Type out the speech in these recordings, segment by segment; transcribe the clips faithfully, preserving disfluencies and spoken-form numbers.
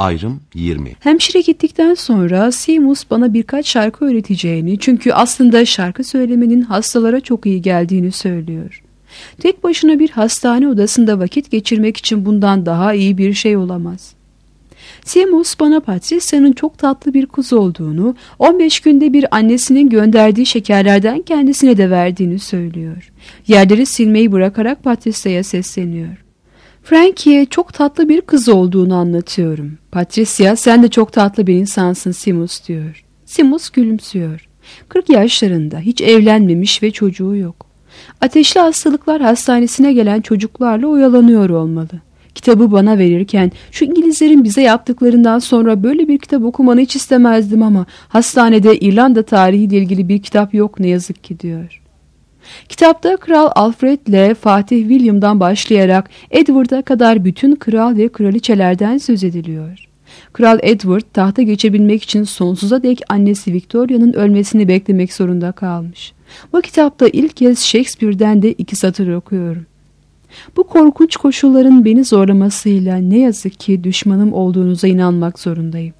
Ayrım yirmi. Hemşire gittikten sonra Seamus bana birkaç şarkı öğreteceğini, çünkü aslında şarkı söylemenin hastalara çok iyi geldiğini söylüyor. Tek başına bir hastane odasında vakit geçirmek için bundan daha iyi bir şey olamaz. Seamus bana Patricia'nın çok tatlı bir kız olduğunu, on beş günde bir annesinin gönderdiği şekerlerden kendisine de verdiğini söylüyor. Yerleri silmeyi bırakarak Patricia'ya sesleniyor. Frankie'ye çok tatlı bir kız olduğunu anlatıyorum. Patricia, sen de çok tatlı bir insansın Seamus diyor. Seamus gülümsüyor. kırk yaşlarında, hiç evlenmemiş ve çocuğu yok. Ateşli hastalıklar hastanesine gelen çocuklarla oyalanıyor olmalı. Kitabı bana verirken şu İngilizlerin bize yaptıklarından sonra böyle bir kitap okumanı hiç istemezdim ama hastanede İrlanda tarihiyle ilgili bir kitap yok ne yazık ki diyor. Kitapta Kral Alfred ile Fatih William'dan başlayarak Edward'a kadar bütün kral ve kraliçelerden söz ediliyor. Kral Edward tahta geçebilmek için sonsuza dek annesi Victoria'nın ölmesini beklemek zorunda kalmış. Bu kitapta ilk kez Shakespeare'den de iki satır okuyorum. Bu korkunç koşulların beni zorlamasıyla ne yazık ki düşmanım olduğunuza inanmak zorundayım.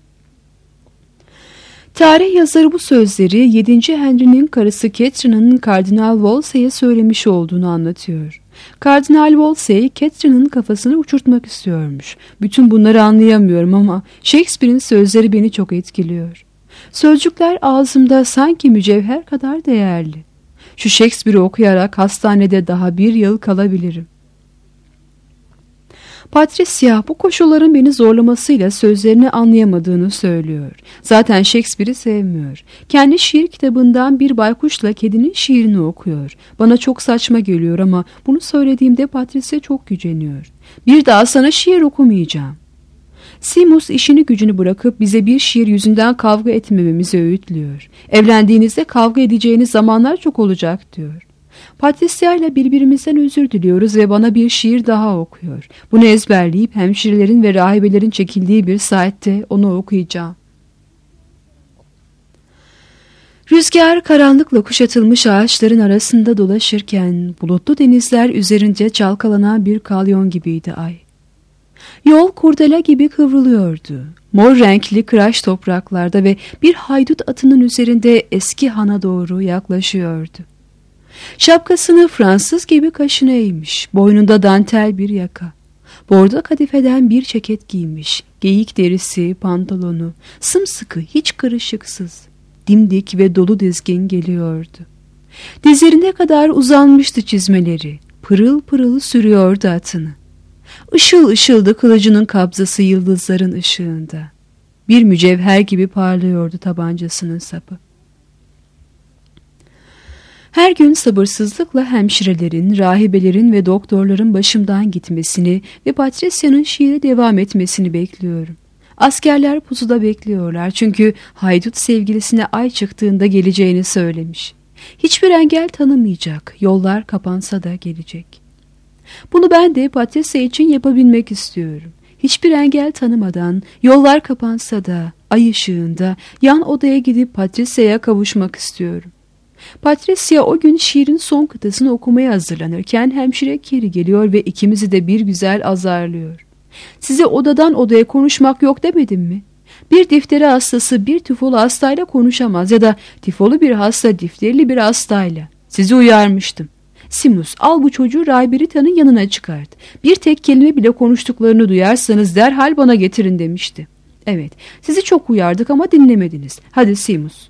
Tarih yazarı bu sözleri yedinci Henry'nin karısı Catherine'ın Kardinal Wolsey'e söylemiş olduğunu anlatıyor. Kardinal Wolsey, Catherine'ın kafasını uçurtmak istiyormuş. Bütün bunları anlayamıyorum ama Shakespeare'in sözleri beni çok etkiliyor. Sözcükler ağzımda sanki mücevher kadar değerli. Şu Shakespeare'i okuyarak hastanede daha bir yıl kalabilirim. Patricia bu koşulların beni zorlamasıyla sözlerini anlayamadığını söylüyor. Zaten Shakespeare'i sevmiyor. Kendi şiir kitabından bir baykuşla kedinin şiirini okuyor. Bana çok saçma geliyor ama bunu söylediğimde Patricia çok güceniyor. Bir daha sana şiir okumayacağım. Seamus işini gücünü bırakıp bize bir şiir yüzünden kavga etmememizi öğütlüyor. Evlendiğinizde kavga edeceğiniz zamanlar çok olacak diyor. Patricia ile birbirimizden özür diliyoruz ve bana bir şiir daha okuyor. Bunu ezberleyip hemşirelerin ve rahibelerin çekildiği bir saatte onu okuyacağım. Rüzgar karanlıkla kuşatılmış ağaçların arasında dolaşırken bulutlu denizler üzerince çalkalanan bir kalyon gibiydi ay. Yol kurdele gibi kıvrılıyordu. Mor renkli kıraç topraklarda ve bir haydut atının üzerinde eski hana doğru yaklaşıyordu. Şapkasını Fransız gibi kaşına eğmiş, boynunda dantel bir yaka. Bordo kadifeden bir ceket giymiş, geyik derisi pantolonu, sımsıkı hiç kırışıksız, dimdik ve dolu dizgin geliyordu. Dizlerine kadar uzanmıştı çizmeleri, pırıl pırıl sürüyordu atını. Işıl ışıldı kılıcının kabzası yıldızların ışığında. Bir mücevher gibi parlıyordu tabancasının sapı. Her gün sabırsızlıkla hemşirelerin, rahibelerin ve doktorların başımdan gitmesini ve Patricia'nın şiire devam etmesini bekliyorum. Askerler pusuda bekliyorlar çünkü haydut sevgilisine ay çıktığında geleceğini söylemiş. Hiçbir engel tanımayacak, yollar kapansa da gelecek. Bunu ben de Patricia için yapabilmek istiyorum. Hiçbir engel tanımadan, yollar kapansa da, ay ışığında yan odaya gidip Patricia'ya kavuşmak istiyorum. Patricia o gün şiirin son kıtasını okumaya hazırlanırken hemşire Carey geliyor ve ikimizi de bir güzel azarlıyor. Size odadan odaya konuşmak yok demedim mi? Bir difteri hastası bir tifolu hastayla konuşamaz ya da tifolu bir hasta difterili bir hastayla. Sizi uyarmıştım. Seamus, al bu çocuğu Rayberita'nın yanına çıkart. Bir tek kelime bile konuştuklarını duyarsanız derhal bana getirin demişti. Evet, sizi çok uyardık ama dinlemediniz. Hadi Seamus.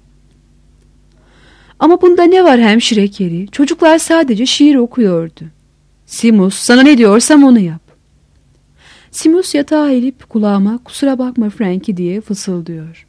Ama bunda ne var hemşire Carey? Çocuklar sadece şiir okuyordu. Seamus, sana ne diyorsam onu yap. Seamus yatağa eğilip kulağıma kusura bakma Frankie diye fısıldıyor.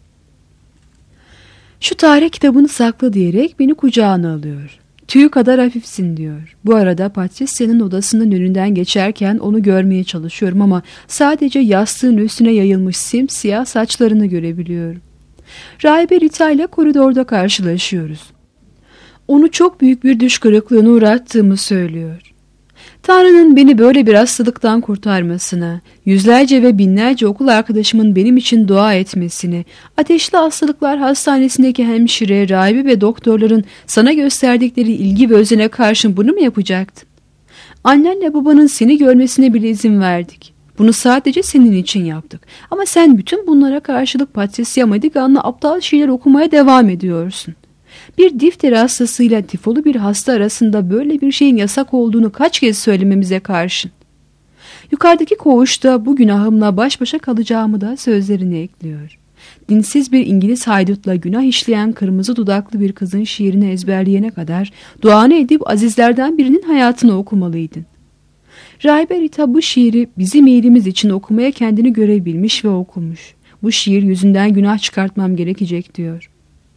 Şu tarih kitabını sakla diyerek beni kucağına alıyor. Tüy kadar hafifsin diyor. Bu arada Patricia'nın odasının önünden geçerken onu görmeye çalışıyorum ama sadece yastığın üstüne yayılmış simsiyah saçlarını görebiliyorum. Rahibe Rita ile koridorda karşılaşıyoruz. Onu çok büyük bir düş kırıklığına uğrattığımı söylüyor. Tanrı'nın beni böyle bir hastalıktan kurtarmasına, yüzlerce ve binlerce okul arkadaşımın benim için dua etmesini, ateşli hastalıklar hastanesindeki hemşire, rahibe ve doktorların sana gösterdikleri ilgi ve özene karşın bunu mu yapacaktın? Annenle babanın seni görmesine bile izin verdik. Bunu sadece senin için yaptık. Ama sen bütün bunlara karşılık Patricia Madigan'la aptal şeyler okumaya devam ediyorsun. Bir difteri hastasıyla tifolu bir hasta arasında böyle bir şeyin yasak olduğunu kaç kez söylememize karşın. Yukarıdaki koğuşta bu günahımla baş başa kalacağımı da sözlerine ekliyor. Dinsiz bir İngiliz haydutla günah işleyen kırmızı dudaklı bir kızın şiirini ezberleyene kadar duanı edip azizlerden birinin hayatını okumalıydın. Rahibe Rita bu şiiri bizim iyiliğimiz için okumaya kendini görebilmiş ve okumuş. Bu şiir yüzünden günah çıkartmam gerekecek diyor.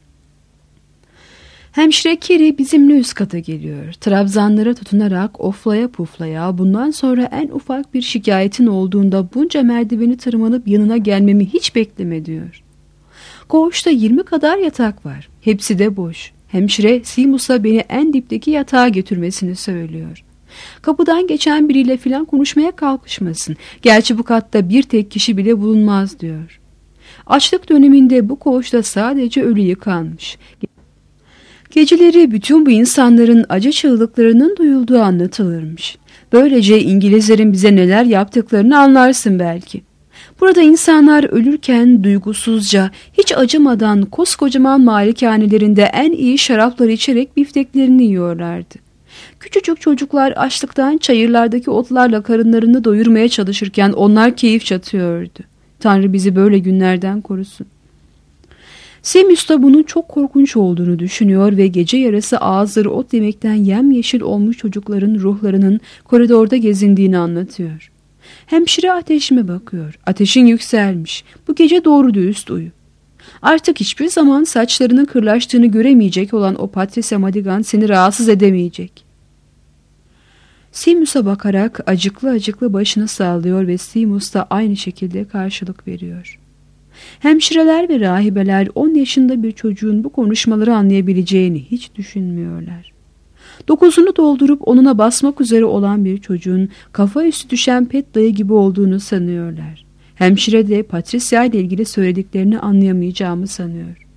Hemşire Carey bizimle üst kata geliyor. Trabzanlara tutunarak oflaya puflaya bundan sonra en ufak bir şikayetin olduğunda bunca merdiveni tırmanıp yanına gelmemi hiç bekleme diyor. Koğuşta yirmi kadar yatak var. Hepsi de boş. Hemşire Seamus'a beni en dipteki yatağa götürmesini söylüyor. Kapıdan geçen biriyle filan konuşmaya kalkışmasın. Gerçi bu katta bir tek kişi bile bulunmaz diyor. Açlık döneminde bu koğuşta sadece ölü yıkanmış. Geceleri bütün bu insanların acı çığlıklarının duyulduğu anlatılırmış. Böylece İngilizlerin bize neler yaptıklarını anlarsın belki. Burada insanlar ölürken duygusuzca, hiç acımadan koskocaman malikanelerinde en iyi şarapları içerek bifteklerini yiyorlardı. Küçücük çocuklar açlıktan çayırlardaki otlarla karınlarını doyurmaya çalışırken onlar keyif çatıyordu. Tanrı bizi böyle günlerden korusun. Seamus da bunun çok korkunç olduğunu düşünüyor ve gece yarısı ağızları ot yemekten yemyeşil olmuş çocukların ruhlarının koridorda gezindiğini anlatıyor. Hemşire ateşime bakıyor. Ateşin yükselmiş. Bu gece doğru dürüst uyu. Artık hiçbir zaman saçlarının kırlaştığını göremeyecek olan o Patricia Madigan seni rahatsız edemeyecek. Seamus'a bakarak acıklı acıklı başını sallıyor ve Seamus da aynı şekilde karşılık veriyor. Hemşireler ve rahibeler on yaşında bir çocuğun bu konuşmaları anlayabileceğini hiç düşünmüyorlar. Dokuzunu doldurup onuna basmak üzere olan bir çocuğun kafa üstü düşen pet dayı gibi olduğunu sanıyorlar. Hemşire de Patricia ile ilgili söylediklerini anlayamayacağımı sanıyor.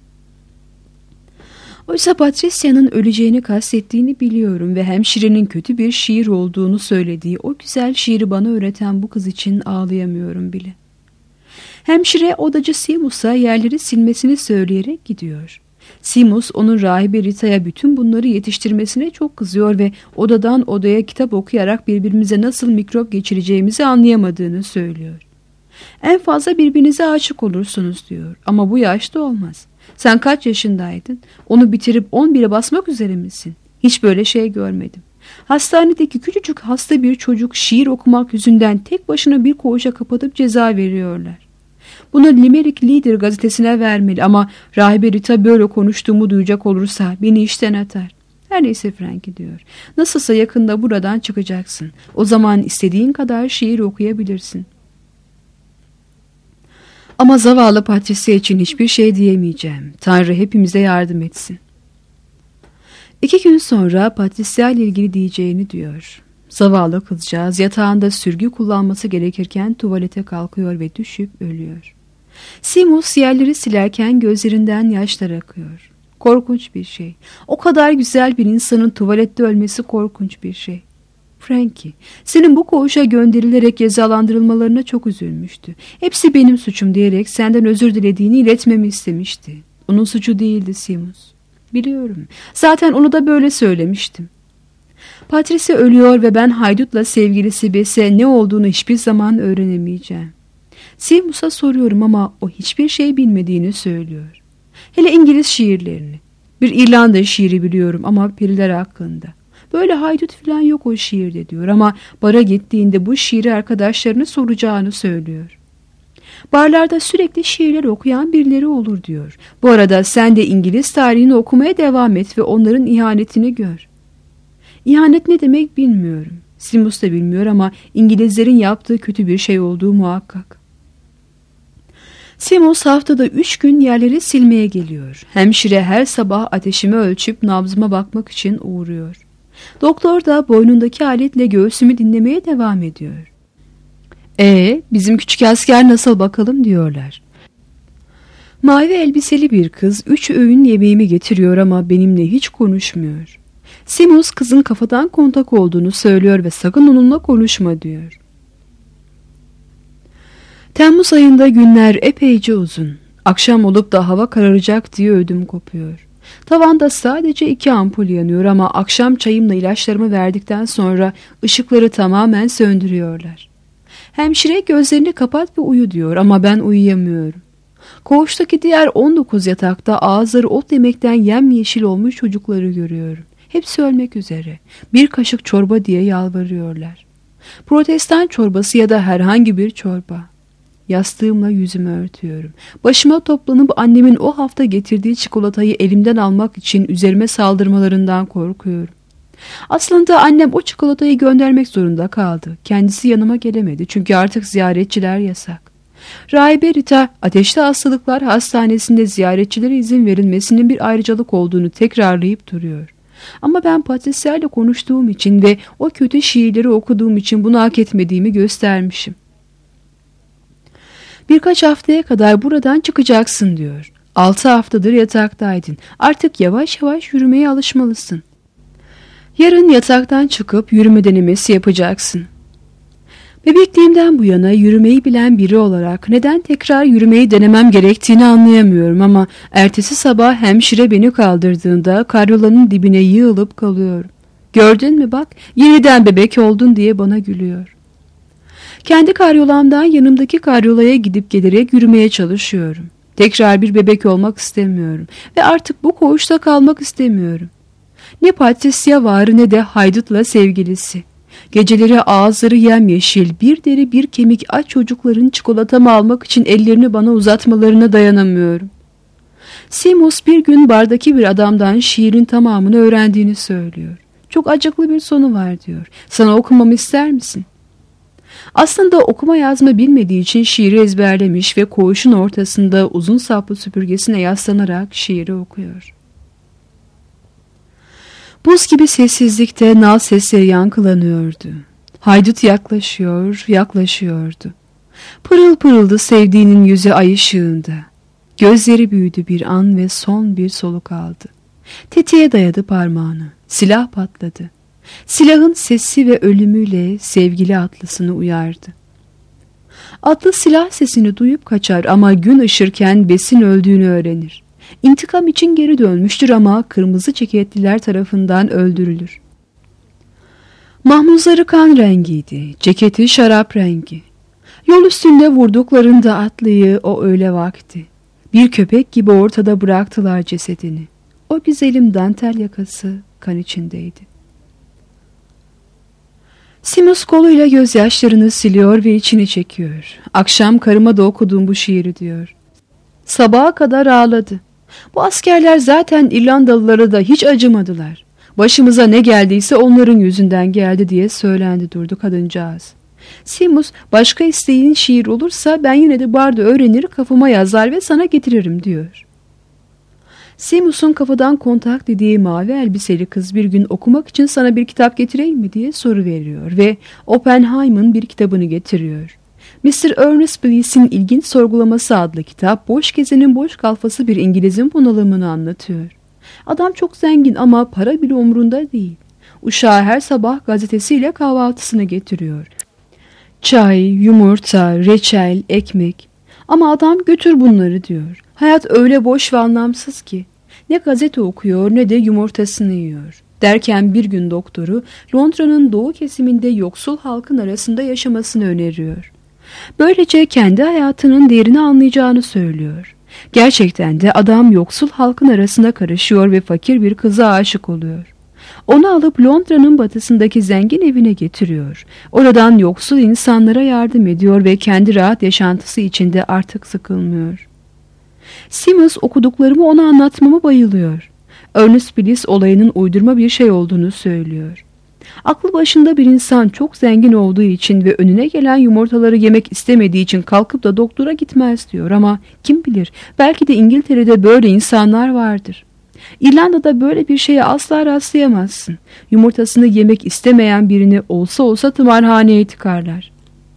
Oysa Patricia'nın öleceğini kastettiğini biliyorum ve hemşirenin kötü bir şiir olduğunu söylediği o güzel şiiri bana öğreten bu kız için ağlayamıyorum bile. Hemşire odacı Seamus'a yerleri silmesini söyleyerek gidiyor. Seamus onun rahibe Rita'ya bütün bunları yetiştirmesine çok kızıyor ve odadan odaya kitap okuyarak birbirimize nasıl mikrop geçireceğimizi anlayamadığını söylüyor. En fazla birbirinize aşık olursunuz diyor ama bu yaşta olmaz. Sen kaç yaşındaydın? Onu bitirip on bire basmak üzere misin? Hiç böyle şey görmedim. Hastanedeki küçücük hasta bir çocuk şiir okumak yüzünden tek başına bir koğuşa kapatıp ceza veriyorlar. Bunu Limerick Leader gazetesine vermeli ama rahibe Rita böyle konuştuğumu duyacak olursa beni işten atar. Her neyse Frankie diyor. Nasılsa yakında buradan çıkacaksın. O zaman istediğin kadar şiir okuyabilirsin. Ama zavallı Patricia için hiçbir şey diyemeyeceğim. Tanrı hepimize yardım etsin. İki gün sonra Patricia ile ilgili diyeceğini diyor. Zavallı kızcağız yatağında sürgü kullanması gerekirken tuvalete kalkıyor ve düşüp ölüyor. Seamus yerleri silerken gözlerinden yaşlar akıyor. Korkunç bir şey. O kadar güzel bir insanın tuvalette ölmesi korkunç bir şey. Frankie, senin bu koğuşa gönderilerek cezalandırılmalarına çok üzülmüştü. Hepsi benim suçum diyerek senden özür dilediğini iletmemi istemişti. Onun suçu değildi Seamus. Biliyorum. Zaten onu da böyle söylemiştim. Patricia ölüyor ve ben haydutla sevgilisi Bess'e ne olduğunu hiçbir zaman öğrenemeyeceğim. Seamus'a soruyorum ama o hiçbir şey bilmediğini söylüyor. Hele İngiliz şiirlerini. Bir İrlanda şiiri biliyorum ama periler hakkında. Böyle haydut falan yok o şiirde diyor ama bara gittiğinde bu şiiri arkadaşlarına soracağını söylüyor. Barlarda sürekli şiirler okuyan birileri olur diyor. Bu arada sen de İngiliz tarihini okumaya devam et ve onların ihanetini gör. İhanet ne demek bilmiyorum. Seamus da bilmiyor ama İngilizlerin yaptığı kötü bir şey olduğu muhakkak. Seamus haftada üç gün yerleri silmeye geliyor. Hemşire her sabah ateşimi ölçüp nabzıma bakmak için uğruyor. Doktor da boynundaki aletle göğsümü dinlemeye devam ediyor. Ee, bizim küçük asker nasıl bakalım diyorlar. Mavi elbiseli bir kız üç öğün yemeğimi getiriyor ama benimle hiç konuşmuyor. Seamus kızın kafadan kontak olduğunu söylüyor ve sakın onunla konuşma diyor. Temmuz ayında günler epeyce uzun. Akşam olup da hava kararacak diye ödüm kopuyor. Tavanda sadece iki ampul yanıyor ama akşam çayımla ilaçlarımı verdikten sonra ışıkları tamamen söndürüyorlar. Hemşire gözlerini kapat ve uyu diyor ama ben uyuyamıyorum. Koğuştaki diğer on dokuz yatakta ağızları ot yemekten yemyeşil olmuş çocukları görüyorum. Hepsi ölmek üzere. Bir kaşık çorba diye yalvarıyorlar. Protestan çorbası ya da herhangi bir çorba. Yastığımla yüzümü örtüyorum. Başıma toplanıp annemin o hafta getirdiği çikolatayı elimden almak için üzerime saldırmalarından korkuyorum. Aslında annem o çikolatayı göndermek zorunda kaldı. Kendisi yanıma gelemedi çünkü artık ziyaretçiler yasak. Rahibe Rita, ateşli hastalıklar hastanesinde ziyaretçilere izin verilmesinin bir ayrıcalık olduğunu tekrarlayıp duruyor. Ama ben Patricia ile konuştuğum için ve o kötü şiirleri okuduğum için bunu hak etmediğimi göstermişim. Birkaç haftaya kadar buradan çıkacaksın diyor. Altı haftadır yataktaydın. Artık yavaş yavaş yürümeye alışmalısın. Yarın yataktan çıkıp yürüme denemesi yapacaksın. Bebekliğimden bu yana yürümeyi bilen biri olarak neden tekrar yürümeyi denemem gerektiğini anlayamıyorum ama ertesi sabah hemşire beni kaldırdığında karyolanın dibine yığılıp kalıyorum. Gördün mü bak, yeniden bebek oldun diye bana gülüyor. Kendi karyolamdan yanımdaki karyolaya gidip gelerek yürümeye çalışıyorum. Tekrar bir bebek olmak istemiyorum ve artık bu koğuşta kalmak istemiyorum. Ne Patricia var ne de haydutla sevgilisi. Geceleri ağızları yemyeşil, bir deri bir kemik aç çocukların çikolatamı almak için ellerini bana uzatmalarına dayanamıyorum. Seamus bir gün bardaki bir adamdan şiirin tamamını öğrendiğini söylüyor. Çok acıklı bir sonu var diyor. Sana okumamı ister misin? Aslında okuma yazma bilmediği için şiiri ezberlemiş ve koğuşun ortasında uzun saplı süpürgesine yaslanarak şiiri okuyor. Buz gibi sessizlikte nal sesleri yankılanıyordu. Haydut yaklaşıyor, yaklaşıyordu. Pırıl pırıldı sevdiğinin yüzü ay ışığında. Gözleri büyüdü bir an ve son bir soluk aldı. Tetiğe dayadı parmağını. Silah patladı. Silahın sesi ve ölümüyle sevgili atlısını uyardı. Atlı silah sesini duyup kaçar ama gün ışırken besin öldüğünü öğrenir. İntikam için geri dönmüştür ama kırmızı ceketliler tarafından öldürülür. Mahmuzları kan rengiydi, ceketi şarap rengi. Yol üstünde vurduklarında atlıyı o öğle vakti. Bir köpek gibi ortada bıraktılar cesedini. O güzelim dantel yakası kan içindeydi. Seamus koluyla gözyaşlarını siliyor ve içini çekiyor. Akşam karıma da okuduğum bu şiiri diyor. Sabaha kadar ağladı. Bu askerler zaten İrlandalılara da hiç acımadılar. Başımıza ne geldiyse onların yüzünden geldi diye söylendi durdu kadıncağız. Seamus, başka isteğin şiir olursa ben yine de barda öğrenir kafama yazar ve sana getiririm diyor. Seamus'un kafadan kontak dediği mavi elbiseli kız bir gün okumak için sana bir kitap getireyim mi diye soru veriyor ve Oppenheim'ın bir kitabını getiriyor. mister Ernest Bliss'in İlginç Sorgulaması adlı kitap boş gezenin boş kalfası bir İngiliz'in bunalımını anlatıyor. Adam çok zengin ama para bile umrunda değil. Uşağı her sabah gazetesiyle kahvaltısını getiriyor. Çay, yumurta, reçel, ekmek. Ama adam götür bunları diyor. Hayat öyle boş ve anlamsız ki. Ne gazete okuyor ne de yumurtasını yiyor. Derken bir gün doktoru Londra'nın doğu kesiminde yoksul halkın arasında yaşamasını öneriyor. Böylece kendi hayatının değerini anlayacağını söylüyor. Gerçekten de adam yoksul halkın arasında karışıyor ve fakir bir kıza aşık oluyor. Onu alıp Londra'nın batısındaki zengin evine getiriyor. Oradan yoksul insanlara yardım ediyor ve kendi rahat yaşantısı içinde artık sıkılmıyor. Seamus okuduklarımı ona anlatmama bayılıyor. Ernest Bliss olayının uydurma bir şey olduğunu söylüyor. Aklı başında bir insan çok zengin olduğu için ve önüne gelen yumurtaları yemek istemediği için kalkıp da doktora gitmez diyor ama kim bilir belki de İngiltere'de böyle insanlar vardır. İrlanda'da böyle bir şeye asla rastlayamazsın. Yumurtasını yemek istemeyen birini olsa olsa tımarhaneye tıkarlar.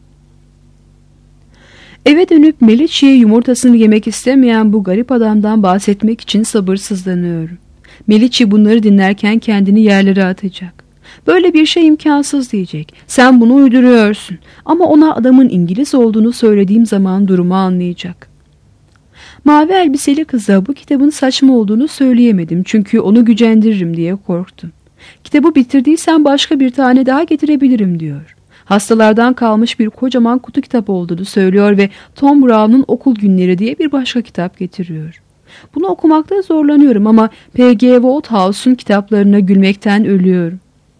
Eve dönüp Melici'ye yumurtasını yemek istemeyen bu garip adamdan bahsetmek için sabırsızlanıyorum. Melici bunları dinlerken kendini yerlere atacak. Böyle bir şey imkansız diyecek. Sen bunu uyduruyorsun. Ama ona adamın İngiliz olduğunu söylediğim zaman durumu anlayacak. Mavi elbiseli kıza bu kitabın saçma olduğunu söyleyemedim çünkü onu gücendiririm diye korktum. Kitabı bitirdiysen başka bir tane daha getirebilirim diyor. Hastalardan kalmış bir kocaman kutu kitap olduğunu söylüyor ve Tom Brown'un Okul Günleri diye bir başka kitap getiriyor. Bunu okumakta zorlanıyorum ama P G Wouldhouse'un kitaplarına gülmekten ölüyorum.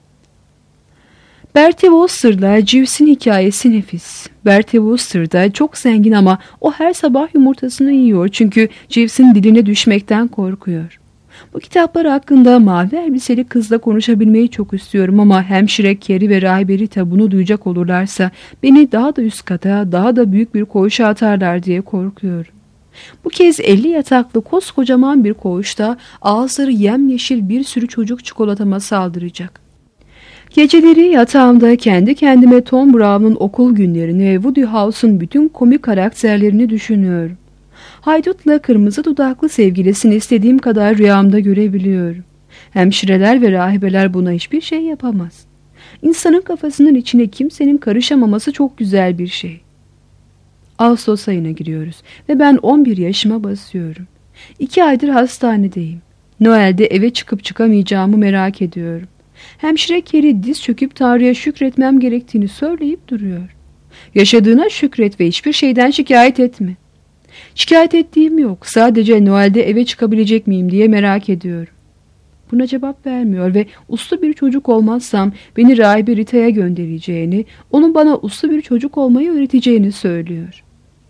Bertie Wooster'la Jeeves'in hikayesi nefis. Bertie Wooster da çok zengin ama o her sabah yumurtasını yiyor çünkü Jeeves'in diline düşmekten korkuyor. Bu kitaplar hakkında mavi elbiseli kızla konuşabilmeyi çok istiyorum ama hemşire Carrie ve rahibe Rita bunu duyacak olurlarsa beni daha da üst kata, daha da büyük bir koğuşa atarlar diye korkuyorum. Bu kez elli yataklı koskocaman bir koğuşta ağızları yemyeşil bir sürü çocuk çikolatama saldıracak. Geceleri yatağımda kendi kendime Tom Brown'un Okul Günlerini ve Woody House'un bütün komik karakterlerini düşünüyorum. Haydutla kırmızı dudaklı sevgilisini istediğim kadar rüyamda görebiliyorum. Hemşireler ve rahibeler buna hiçbir şey yapamaz. İnsanın kafasının içine kimsenin karışamaması çok güzel bir şey. Ağustos ayına giriyoruz ve ben on bir yaşıma basıyorum. İki aydır hastanedeyim. Noel'de eve çıkıp çıkamayacağımı merak ediyorum. Hemşire Carrie diz çöküp Tanrı'ya şükretmem gerektiğini söyleyip duruyor. Yaşadığına şükret ve hiçbir şeyden şikayet etme. Şikayet ettiğim yok. Sadece Noel'de eve çıkabilecek miyim diye merak ediyorum. Buna cevap vermiyor ve uslu bir çocuk olmazsam beni rahibe Rita'ya göndereceğini, onun bana uslu bir çocuk olmayı öğreteceğini söylüyor.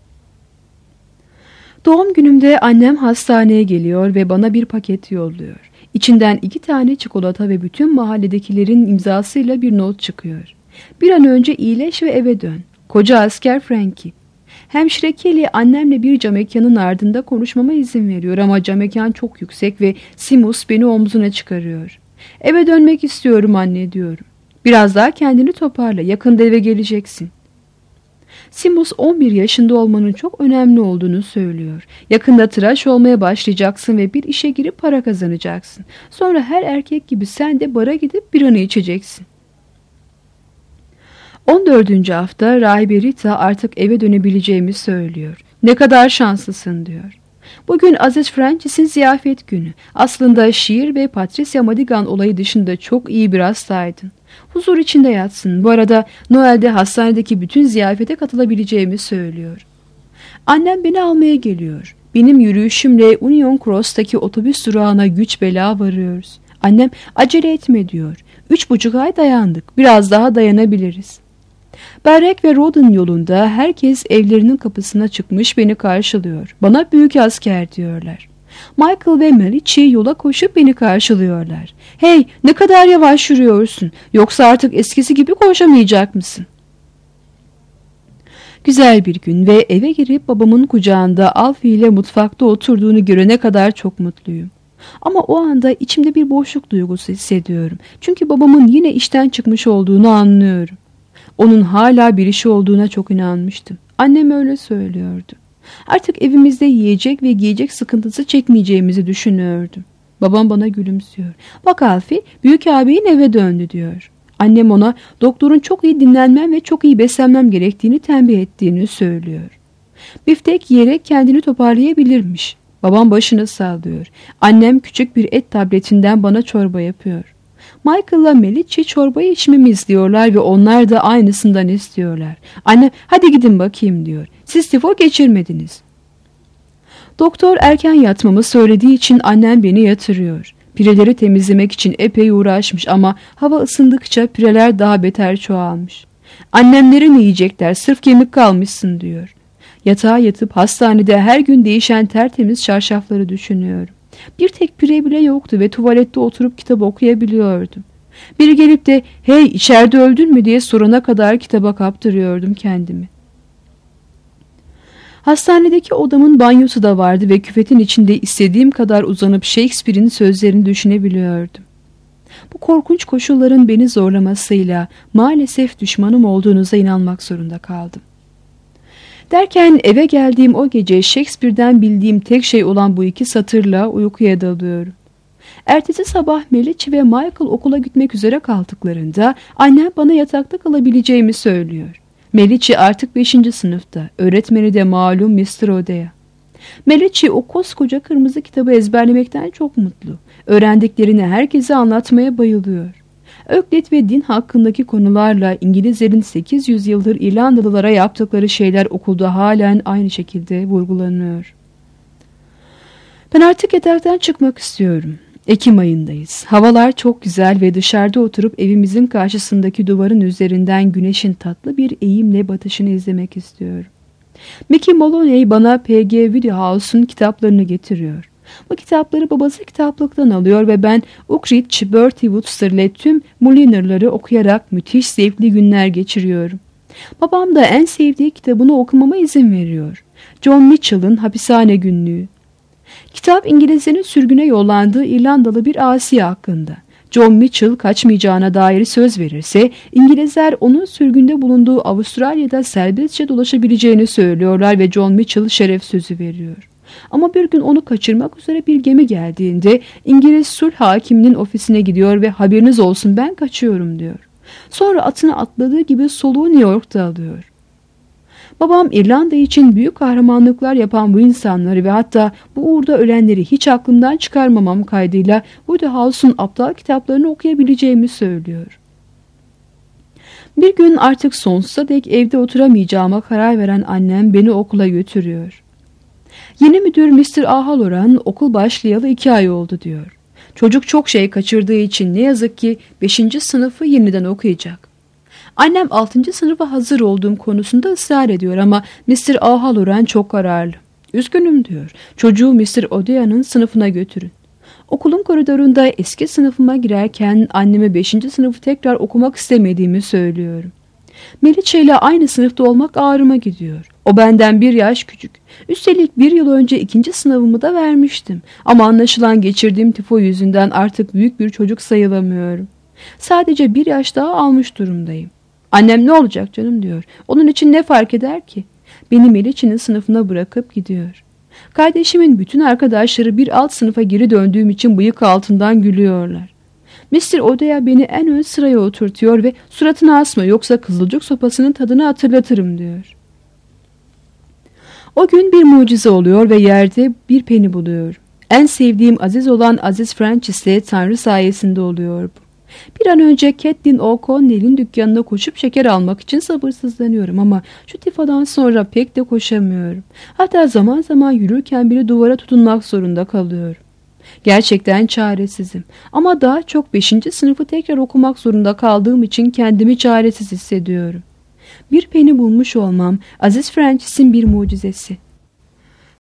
Doğum günümde annem hastaneye geliyor ve bana bir paket yolluyor. İçinden iki tane çikolata ve bütün mahalledekilerin imzasıyla bir not çıkıyor. Bir an önce iyileş ve eve dön. Koca asker Frankie. Hemşire Kelly annemle bir camekanın ardında konuşmama izin veriyor ama camekan çok yüksek ve Simus beni omzuna çıkarıyor. Eve dönmek istiyorum anne diyorum. Biraz daha kendini toparla, yakında eve geleceksin. Simus on bir yaşında olmanın çok önemli olduğunu söylüyor. Yakında tıraş olmaya başlayacaksın ve bir işe girip para kazanacaksın. Sonra her erkek gibi sen de bara gidip biranı içeceksin. on dördüncü hafta rahibe Rita artık eve dönebileceğimi söylüyor. Ne kadar şanslısın diyor. Bugün Aziz Francis'in ziyafet günü. Aslında şiir ve Patricia Madigan olayı dışında çok iyi bir hastaydın. Huzur içinde yatsın. Bu arada Noel'de hastanedeki bütün ziyafete katılabileceğimi söylüyor. Annem beni almaya geliyor. Benim yürüyüşümle Union Cross'taki otobüs durağına güç bela varıyoruz. Annem acele etme diyor. Üç buçuk ay dayandık. Biraz daha dayanabiliriz. Berrek ve Rodin yolunda herkes evlerinin kapısına çıkmış beni karşılıyor. Bana büyük asker diyorlar. Michael ve Malici yola koşup beni karşılıyorlar. Hey, ne kadar yavaş yürüyorsun. Yoksa artık eskisi gibi koşamayacak mısın? Güzel bir gün ve eve girip babamın kucağında Alfie ile mutfakta oturduğunu görene kadar çok mutluyum. Ama o anda içimde bir boşluk duygusu hissediyorum. Çünkü babamın yine işten çıkmış olduğunu anlıyorum. Onun hala bir işi olduğuna çok inanmıştım. Annem öyle söylüyordu. Artık evimizde yiyecek ve giyecek sıkıntısı çekmeyeceğimizi düşünüyordum. Babam bana gülümsüyor. Bak Alfie, büyük ağabeyin eve döndü diyor. Annem ona doktorun çok iyi dinlenmem ve çok iyi beslenmem gerektiğini tembih ettiğini söylüyor. Biftek yiyerek kendini toparlayabilirmiş. Babam başını sallıyor. Annem küçük bir et tabletinden bana çorba yapıyor. Michael'la Malici çorbayı içmemi istiyorlar ve onlar da aynısından istiyorlar. Anne hadi gidin bakayım diyor. Siz tifo geçirmediniz. Doktor erken yatmamı söylediği için annem beni yatırıyor. Pireleri temizlemek için epey uğraşmış ama hava ısındıkça pireler daha beter çoğalmış. Annemleri ne yiyecekler, sırf kemik kalmışsın diyor. Yatağa yatıp hastanede her gün değişen tertemiz çarşafları düşünüyorum. Bir tek pire bile yoktu ve tuvalette oturup kitap okuyabiliyordum. Biri gelip de hey içeride öldün mü diye sorana kadar kitaba kaptırıyordum kendimi. Hastanedeki odamın banyosu da vardı ve küvetin içinde istediğim kadar uzanıp Shakespeare'in sözlerini düşünebiliyordum. Bu korkunç koşulların beni zorlamasıyla maalesef düşmanım olduğunuza inanmak zorunda kaldım. Derken eve geldiğim o gece Shakespeare'den bildiğim tek şey olan bu iki satırla uykuya dalıyorum. Ertesi sabah Melici ve Michael okula gitmek üzere kaldıklarında annem bana yatakta kalabileceğimi söylüyor. Melici artık beşinci sınıfta, öğretmeni de malum mister O'Dea. Melici o koskoca kırmızı kitabı ezberlemekten çok mutlu. Öğrendiklerini herkese anlatmaya bayılıyor. Öklit ve din hakkındaki konularla İngilizlerin sekiz yüz yıldır İrlandalılara yaptıkları şeyler okulda halen aynı şekilde vurgulanıyor. Ben artık yataktan çıkmak istiyorum. Ekim ayındayız. Havalar çok güzel ve dışarıda oturup evimizin karşısındaki duvarın üzerinden güneşin tatlı bir eğimle batışını izlemek istiyorum. Mickey Moloney bana P G Wodehouse'un kitaplarını getiriyor. Bu kitapları babası kitaplıktan alıyor ve ben Uckridge, Bertie Wooster ile tüm Mulliner'ları okuyarak müthiş zevkli günler geçiriyorum. Babam da en sevdiği kitabını okumama izin veriyor. John Mitchell'ın Hapishane Günlüğü. Kitap İngilizlerin sürgüne yollandığı İrlandalı bir asi hakkında. John Mitchell kaçmayacağına dair söz verirse İngilizler onun sürgünde bulunduğu Avustralya'da serbestçe dolaşabileceğini söylüyorlar ve John Mitchell şeref sözü veriyor. Ama bir gün onu kaçırmak üzere bir gemi geldiğinde İngiliz sulh hakiminin ofisine gidiyor ve haberiniz olsun ben kaçıyorum diyor. Sonra atına atladığı gibi soluğu New York'ta alıyor. Babam İrlanda için büyük kahramanlıklar yapan bu insanları ve hatta bu uğurda ölenleri hiç aklımdan çıkarmamam kaydıyla Wodehouse'un aptal kitaplarını okuyabileceğimi söylüyor. Bir gün artık sonsuza dek evde oturamayacağıma karar veren annem beni okula götürüyor. Yeni müdür mister Ahaloran okul başlayalı iki ay oldu diyor. Çocuk çok şey kaçırdığı için ne yazık ki beşinci sınıfı yeniden okuyacak. Annem altıncı sınıfa hazır olduğum konusunda ısrar ediyor ama mister Ahaloran çok kararlı. Üzgünüm diyor. Çocuğu mister O'Dea'nın sınıfına götürün. Okulun koridorunda eski sınıfıma girerken anneme beşinci sınıfı tekrar okumak istemediğimi söylüyorum. Melice ile aynı sınıfta olmak ağrıma gidiyor. O benden bir yaş küçük. Üstelik bir yıl önce ikinci sınavımı da vermiştim. Ama anlaşılan geçirdiğim tifo yüzünden artık büyük bir çocuk sayılamıyorum. Sadece bir yaş daha almış durumdayım. Annem ne olacak canım diyor. Onun için ne fark eder ki? Beni Melice'nin sınıfına bırakıp gidiyor. Kardeşimin bütün arkadaşları bir alt sınıfa geri döndüğüm için bıyık altından gülüyorlar. mister O'Dea beni en ön sıraya oturtuyor ve suratını asma yoksa kızılcık sopasının tadını hatırlatırım diyor. O gün bir mucize oluyor ve yerde bir peni buluyor. En sevdiğim aziz olan Aziz Francis'le Tanrı sayesinde oluyor bu. Bir an önce Kathleen O'Connell'in dükkanına koşup şeker almak için sabırsızlanıyorum ama şu tifadan sonra pek de koşamıyorum. Hatta zaman zaman yürürken bile duvara tutunmak zorunda kalıyorum. Gerçekten çaresizim ama daha çok beşinci sınıfı tekrar okumak zorunda kaldığım için kendimi çaresiz hissediyorum. Bir peni bulmuş olmam Aziz Francis'in bir mucizesi.